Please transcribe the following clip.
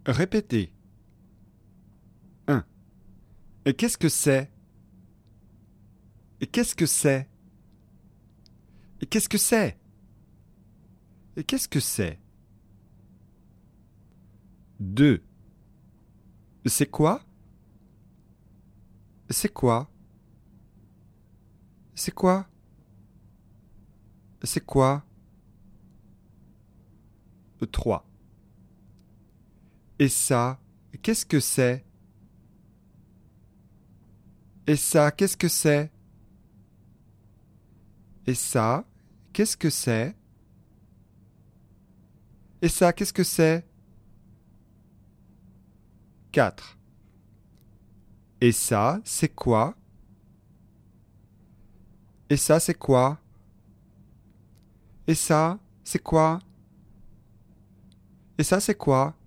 Répétez. 1. Et qu'est-ce que c'est? Et qu'est-ce que c'est? Et qu'est-ce que c'est? Et qu'est-ce que c'est? 2. C'est quoi? C'est quoi? C'est quoi? C'est quoi? 3. Et ça, qu'est-ce que c'est? Et ça, qu'est-ce que c'est? Et ça, qu'est-ce que c'est? Et ça, qu'est-ce que c'est? 4. Et ça, c'est quoi? Et ça, c'est quoi? Et ça, c'est quoi? Et ça, c'est quoi?